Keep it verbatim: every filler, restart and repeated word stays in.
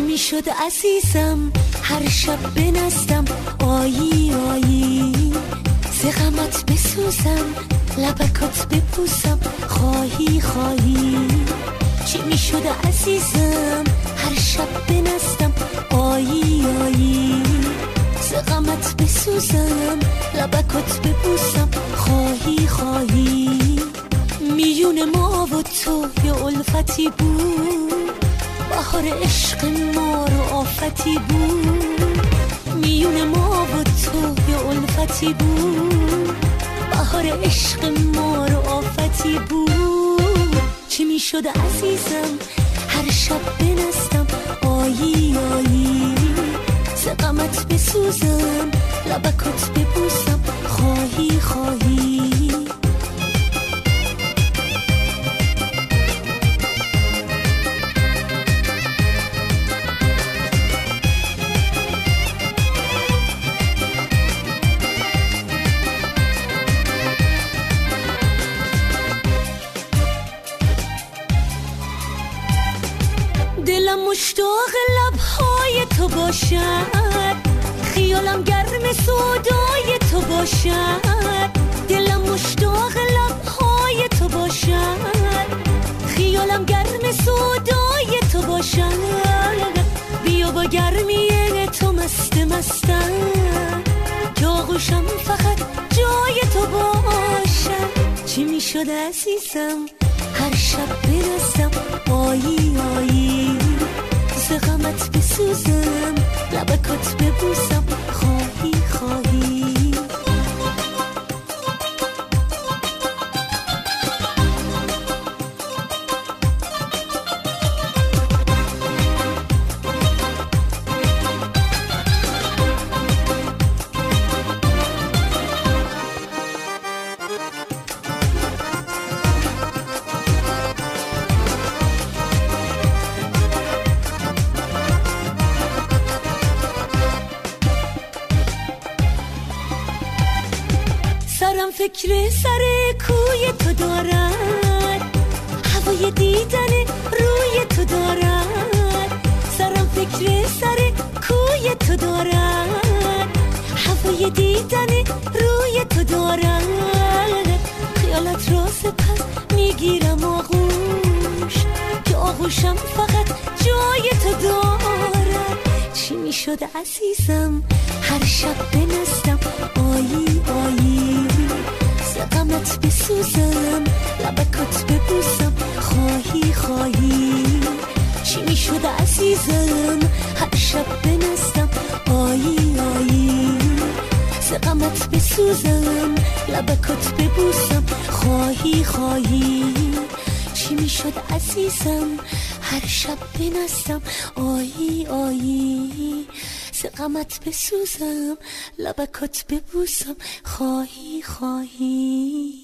میشد عزیزم هر شب بنستم آیی آیی، ز غمت بسوزم لبکات ببوسم خواهی خواهی. چی میشد عزیزم هر شب بنستم آیی آیی، ز غمت بسوزم لبکات ببوسم خواهی خواهی. میون ما و تو یه الفتی بود، بهار عشق ما رو آفتی بود. میون ما و تو یه الفتی بود، بهار عشق ما رو آفتی بود. چی میشد عزیزم هر شب بنستم آیی آیی، ز غمت بسوزم لبکات ببوسم خواهی خواهی. دلم مشتاق لبهای تو باشد، خیالم گرم سودای تو باشد. دلم مشتاق لبهای تو باشد، خیالم گرم سودای تو باشد. بیا با گرمی تو مست مستم، که آغوشم فقط جای تو باشد. چی میشد عزیزم هر شب برسم آیی آیی، ز غمت بسوزم لبکات ببوسم خواهی خواهی. سرم فکر سر کوی تو دارد، هوای دیدن روی تو دارد. سرم فکر سر کوی تو دارد، هوای دیدن روی تو دارد. خیالت را سپس میگیرم آغوش، که آغوشم فقط جای تو دارد. چی میشد عزیزم هر شب بنستم آیی آیی، ز غمت بسوزم لبکات ببوسم خواهی خواهی. چی میشد عزیزم هر شب بنستم آیی آیی، ز غمت بسوزم لبکات ببوسم خواهی خواهی. چی میشد عزیزم هر شب بنستم آیی آیی، ز غمت بسوزم لبکات ببوسم خواهی خواهی.